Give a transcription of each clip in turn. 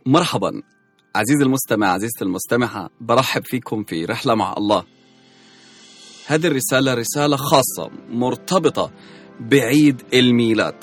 مرحبا عزيزي المستمع، عزيزتي المستمعة، برحب فيكم في رحلة مع الله. هذه الرسالة رسالة خاصة مرتبطة بعيد الميلاد.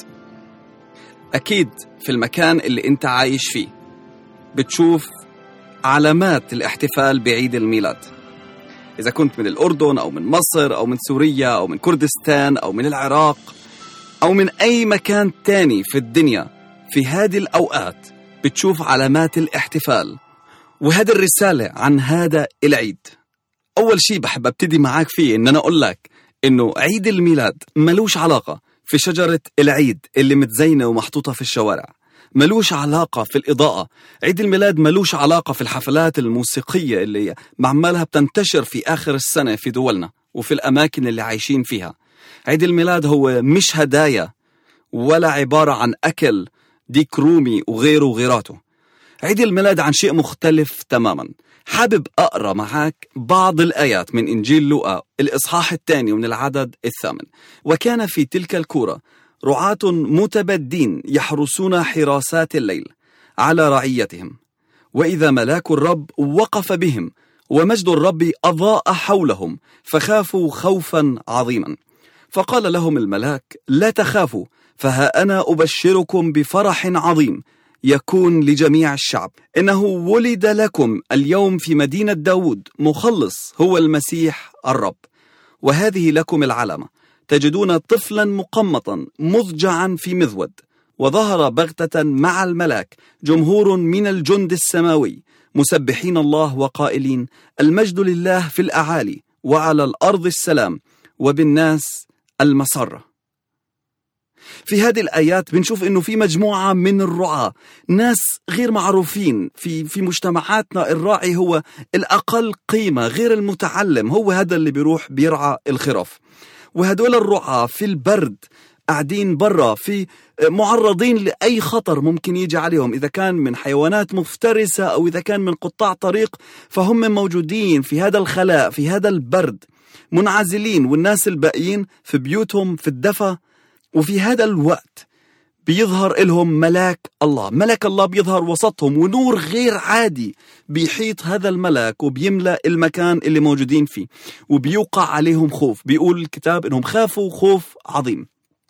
أكيد في المكان اللي أنت عايش فيه بتشوف علامات الاحتفال بعيد الميلاد، إذا كنت من الأردن أو من مصر أو من سوريا أو من كردستان أو من العراق أو من أي مكان تاني في الدنيا. في هذه الأوقات بتشوف علامات الاحتفال، وهذه الرسالة عن هذا العيد. أول شيء بحب أبتدي معاك فيه إن أنا أقول لك إنه عيد الميلاد ملوش علاقة في شجرة العيد اللي متزينة ومحطوطة في الشوارع، ملوش علاقة في الإضاءة. عيد الميلاد ملوش علاقة في الحفلات الموسيقية اللي معملها بتنتشر في آخر السنة في دولنا وفي الأماكن اللي عايشين فيها. عيد الميلاد هو مش هدايا ولا عبارة عن أكل ديك رومي وغيره وغيراته. عيد الميلاد عن شيء مختلف تماما. حابب أقرأ معاك بعض الآيات من إنجيل لوقا الإصحاح 2 من العدد 8. وكان في تلك الكورة رعاة متبدين يحرسون حراسات الليل على رعيتهم، وإذا ملاك الرب وقف بهم ومجد الرب أضاء حولهم فخافوا خوفا عظيما. فقال لهم الملاك: لا تخافوا، فها أنا أبشركم بفرح عظيم يكون لجميع الشعب، إنه ولد لكم اليوم في مدينة داود مخلص هو المسيح الرب. وهذه لكم العلامة: تجدون طفلا مقمطا مضجعا في مذود. وظهر بغتة مع الملاك جمهور من الجند السماوي مسبحين الله وقائلين: المجد لله في الأعالي وعلى الأرض السلام وبالناس المسرة. في هذه الآيات بنشوف إنه في مجموعة من الرعاة، ناس غير معروفين في مجتمعاتنا. الراعي هو الأقل قيمة، غير المتعلم، هو هذا اللي بيروح بيرعى الخراف. وهدول الرعاة في البرد قاعدين برا، في معرضين لأي خطر ممكن يجي عليهم، إذا كان من حيوانات مفترسة أو إذا كان من قطاع طريق، فهم موجودين في هذا الخلاء في هذا البرد منعزلين، والناس الباقيين في بيوتهم في الدفا. وفي هذا الوقت بيظهر لهم ملاك الله بيظهر وسطهم، ونور غير عادي بيحيط هذا الملاك وبيملأ المكان اللي موجودين فيه، وبيوقع عليهم خوف. بيقول الكتاب إنهم خافوا خوف عظيم.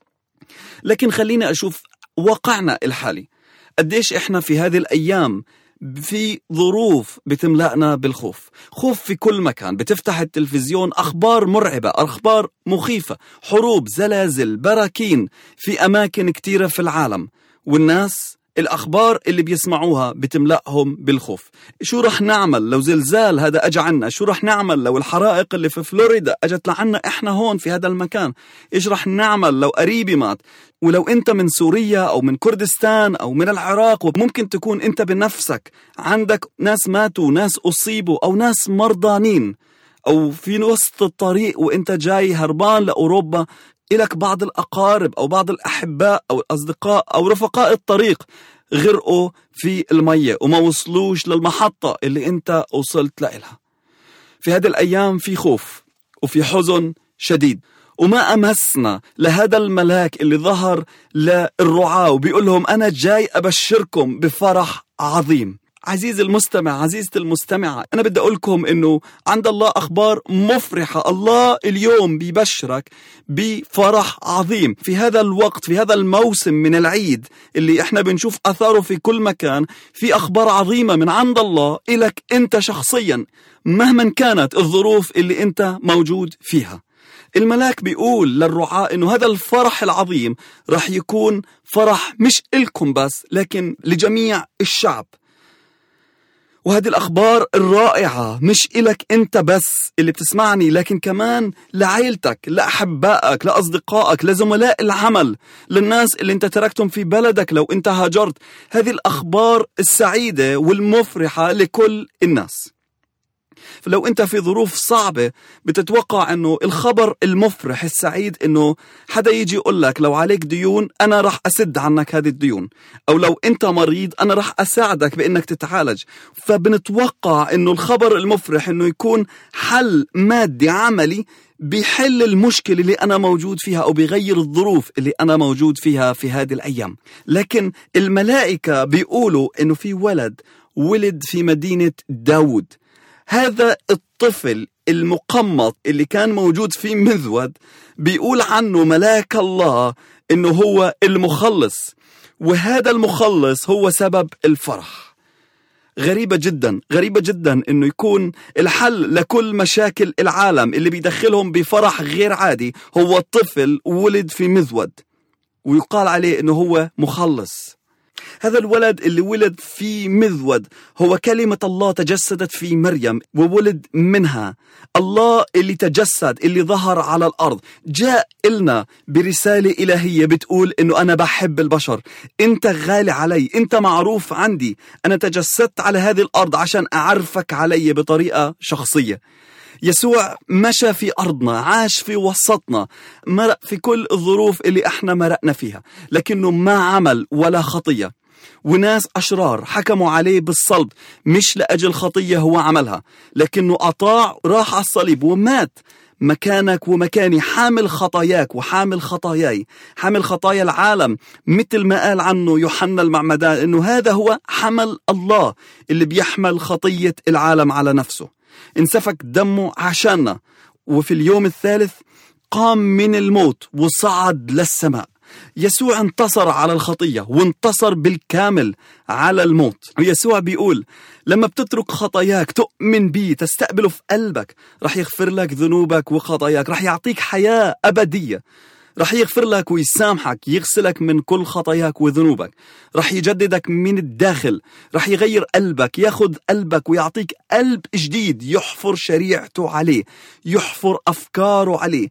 لكن خلينا أشوف واقعنا الحالي، قديش إحنا في هذه الأيام في ظروف بتملأنا بالخوف. خوف في كل مكان، بتفتح التلفزيون أخبار مرعبة، أخبار مخيفة، حروب، زلازل، براكين في أماكن كتيرة في العالم، والناس الأخبار اللي بيسمعوها بتملأهم بالخوف. شو رح نعمل لو زلزال هذا أجى عنا؟ شو رح نعمل لو الحرائق اللي في فلوريدا أجت لعنا إحنا هون في هذا المكان؟ إيش رح نعمل لو قريبي مات؟ ولو أنت من سوريا أو من كردستان أو من العراق، وممكن تكون أنت بنفسك عندك ناس ماتوا، ناس أصيبوا، أو ناس مرضانين، أو في وسط الطريق وأنت جاي هربان لأوروبا إلك بعض الأقارب أو بعض الأحباء أو الأصدقاء أو رفقاء الطريق غرقوا في المية وما وصلوش للمحطة اللي أنت وصلت لها. في هذه الأيام في خوف وفي حزن شديد، وما أمسنا لهذا الملاك اللي ظهر للرعاة وبيقول لهم: أنا جاي أبشركم بفرح عظيم. عزيزي المستمع، عزيزتي المستمعة، أنا بدي أقول لكم إنه عند الله أخبار مفرحة. الله اليوم بيبشرك بفرح عظيم في هذا الوقت، في هذا الموسم من العيد اللي إحنا بنشوف أثاره في كل مكان. في أخبار عظيمة من عند الله إلك أنت شخصيا مهما كانت الظروف اللي أنت موجود فيها. الملاك بيقول للرعاة إنه هذا الفرح العظيم رح يكون فرح مش إلكم بس، لكن لجميع الشعب. وهذه الأخبار الرائعة مش إلك أنت بس اللي بتسمعني، لكن كمان لعائلتك، لأحبائك، لأصدقائك، لزملاء العمل، للناس اللي أنت تركتهم في بلدك لو أنت هاجرت. هذه الأخبار السعيدة والمفرحة لكل الناس. فلو أنت في ظروف صعبة بتتوقع أنه الخبر المفرح السعيد أنه حدا يجي يقول لك لو عليك ديون أنا رح أسد عنك هذه الديون، أو لو أنت مريض أنا رح أساعدك بأنك تتعالج. فبنتوقع أنه الخبر المفرح أنه يكون حل مادي عملي بيحل المشكلة اللي أنا موجود فيها أو بيغير الظروف اللي أنا موجود فيها في هذه الأيام. لكن الملائكة بيقولوا إنه في ولد في مدينة داود. هذا الطفل المقمط اللي كان موجود في مذود بيقول عنه ملاك الله إنه هو المخلص، وهذا المخلص هو سبب الفرح. غريبة جدا إنه يكون الحل لكل مشاكل العالم اللي بيدخلهم بفرح غير عادي هو الطفل ولد في مذود ويقال عليه إنه هو مخلص. هذا الولد اللي ولد في مذود هو كلمة الله تجسدت في مريم وولد منها. الله اللي تجسد اللي ظهر على الأرض جاء إلنا برسالة إلهية بتقول إنه أنا بحب البشر، أنت غالي علي، أنت معروف عندي، أنا تجسدت على هذه الأرض عشان أعرفك علي بطريقة شخصية. يسوع مشى في أرضنا، عاش في وسطنا، مرق في كل الظروف اللي احنا مرقنا فيها، لكنه ما عمل ولا خطية. وناس أشرار حكموا عليه بالصلب مش لأجل خطية هو عملها، لكنه أطاع، راح على الصليب ومات مكانك ومكاني، حامل خطاياك وحامل خطاياي، حامل خطايا العالم، مثل ما قال عنه يوحنا المعمدان إنه هذا هو حمل الله اللي بيحمل خطية العالم على نفسه. انسفك دمه عشاننا، وفي اليوم الثالث قام من الموت وصعد للسماء. يسوع انتصر على الخطية وانتصر بالكامل على الموت. ويسوع بيقول لما بتترك خطاياك تؤمن بيه تستقبله في قلبك رح يغفر لك ذنوبك وخطاياك، رح يعطيك حياة أبدية، رح يغفر لك ويسامحك، يغسلك من كل خطاياك وذنوبك، رح يجددك من الداخل، رح يغير قلبك، ياخد قلبك ويعطيك قلب جديد يحفر شريعته عليه، يحفر أفكاره عليه،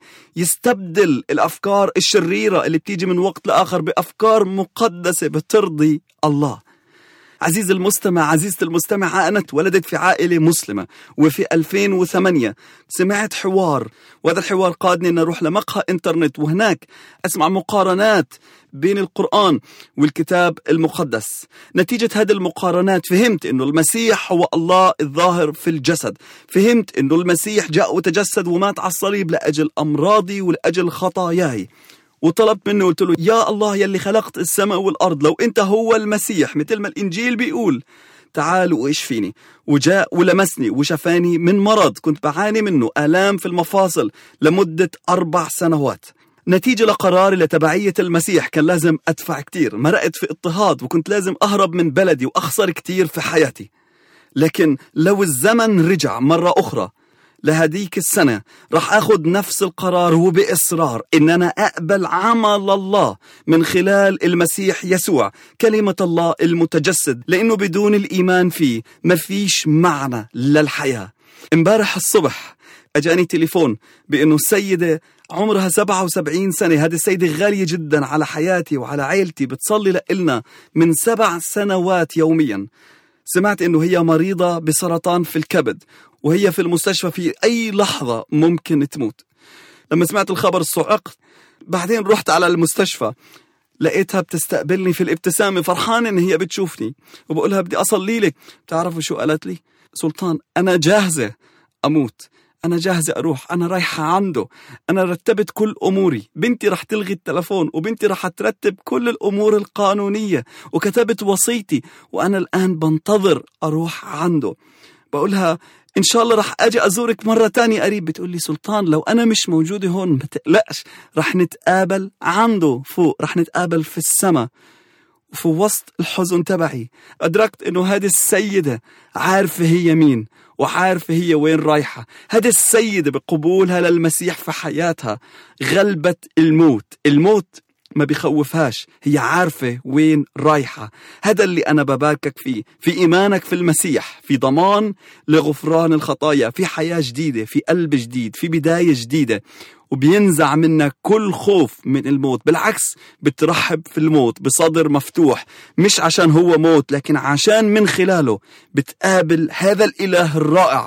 يستبدل الأفكار الشريرة اللي بتيجي من وقت لآخر بأفكار مقدسة بترضي الله. عزيز المستمع، عزيزة المستمعة، أنا اتولدت في عائلة مسلمة، وفي 2008 سمعت حوار، وهذا الحوار قادني أن أروح لمقهى إنترنت وهناك أسمع مقارنات بين القرآن والكتاب المقدس. نتيجة هذه المقارنات فهمت أنه المسيح هو الله الظاهر في الجسد، فهمت أنه المسيح جاء وتجسد ومات على الصليب لأجل أمراضي ولأجل خطاياي. وطلبت منه قلت له يا الله يلي خلقت السماء والأرض، لو أنت هو المسيح مثل ما الإنجيل بيقول تعال واشفيني. وجاء ولمسني وشفاني من مرض كنت بعاني منه، آلام في المفاصل لمدة 4 سنوات. نتيجة لقراري لتبعية المسيح كان لازم أدفع كتير، مرقت في اضطهاد وكنت لازم أهرب من بلدي وأخسر كتير في حياتي. لكن لو الزمن رجع مرة أخرى لهديك السنة رح أخذ نفس القرار وبإصرار إن أنا أقبل عمل الله من خلال المسيح يسوع كلمة الله المتجسد، لأنه بدون الإيمان فيه ما فيش معنى للحياة. امبارح الصبح أجاني تليفون بأنه السيدة عمرها 77 سنة، هذه السيدة غالية جدا على حياتي وعلى عائلتي، بتصلي لنا من 7 سنوات يوميا. سمعت أنه هي مريضة بسرطان في الكبد وهي في المستشفى في أي لحظة ممكن تموت. لما سمعت الخبر صعقت، بعدين رحت على المستشفى لقيتها بتستقبلني في الابتسامة، فرحانة إن هي بتشوفني، وبقولها بدي أصلي لك. بتعرفوا شو قالت لي؟ سلطان أنا جاهزة أموت، أنا جاهزة أروح، أنا رايحة عنده، أنا رتبت كل أموري، بنتي رح تلغي التلفون وبنتي رح ترتب كل الأمور القانونية وكتبت وصيتي وأنا الآن بنتظر أروح عنده. بقولها إن شاء الله رح أجي أزورك مرة تانية قريب. بتقول لي سلطان لو أنا مش موجودة هون ما تقلقش، رح نتقابل عنده فوق، رح نتقابل في السماء. وفي وسط الحزن تبعي أدركت إنه هذه السيدة عارفة هي مين وعارفة هي وين رايحة. هذه السيدة بقبولها للمسيح في حياتها غلبت الموت. الموت ما بيخوفهاش، هي عارفة وين رايحة. هذا اللي أنا بباركك فيه، في إيمانك في المسيح، في ضمان لغفران الخطايا، في حياة جديدة، في قلب جديد، في بداية جديدة، وبينزع منك كل خوف من الموت. بالعكس بترحب في الموت بصدر مفتوح، مش عشان هو موت لكن عشان من خلاله بتقابل هذا الإله الرائع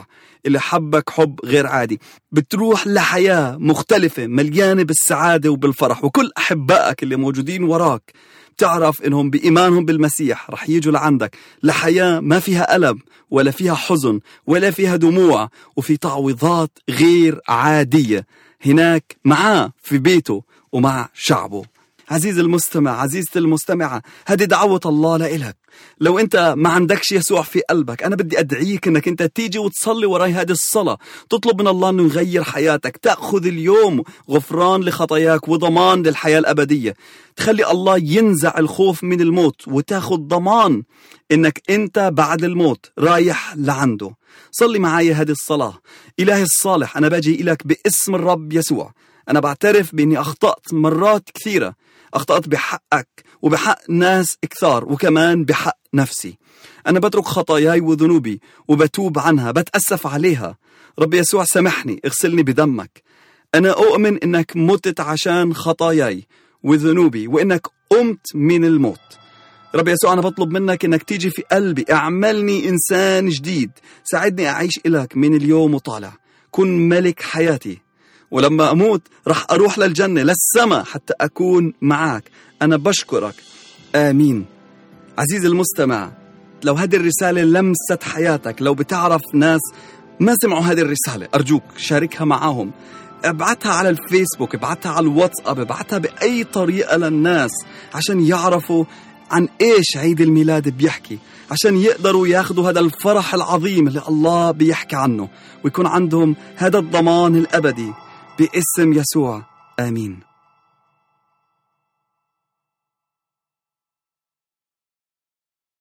اللي حبك حب غير عادي. بتروح لحياة مختلفة مليانة بالسعادة وبالفرح، وكل أحبائك اللي موجودين وراك تعرف إنهم بإيمانهم بالمسيح رح يجوا لعندك لحياة ما فيها ألم ولا فيها حزن ولا فيها دموع، وفي تعويضات غير عادية هناك معاه في بيته ومع شعبه. عزيز المستمع، عزيزتي المستمعة، هذه دعوة الله لإلك. لو أنت ما عندكش يسوع في قلبك، أنا بدي أدعيك أنك أنت تيجي وتصلي وراي هذه الصلاة، تطلب من الله أنه يغير حياتك، تأخذ اليوم غفران لخطاياك وضمان للحياة الأبدية، تخلي الله ينزع الخوف من الموت وتاخذ ضمان أنك أنت بعد الموت رايح لعنده. صلي معي هذه الصلاة. إلهي الصالح، أنا باجي إليك باسم الرب يسوع. أنا بعترف بأني أخطأت مرات كثيرة، أخطأت بحقك وبحق ناس كثار وكمان بحق نفسي. أنا بترك خطاياي وذنوبي وبتوب عنها، بتأسف عليها. رب يسوع سامحني، اغسلني بدمك. أنا أؤمن إنك متت عشان خطاياي وذنوبي وإنك قمت من الموت. رب يسوع، أنا بطلب منك إنك تيجي في قلبي، اعملني إنسان جديد، ساعدني أعيش إلك من اليوم وطالع، كن ملك حياتي، ولما أموت رح أروح للجنة للسماء حتى أكون معك. أنا بشكرك، آمين. عزيزي المستمع، لو هذه الرسالة لمست حياتك، لو بتعرف ناس ما سمعوا هذه الرسالة، أرجوك شاركها معهم، ابعتها على الفيسبوك، ابعتها على الواتساب، ابعتها بأي طريقة للناس عشان يعرفوا عن إيش عيد الميلاد بيحكي، عشان يقدروا ياخدوا هذا الفرح العظيم اللي الله بيحكي عنه، ويكون عندهم هذا الضمان الأبدي باسم يسوع. آمين.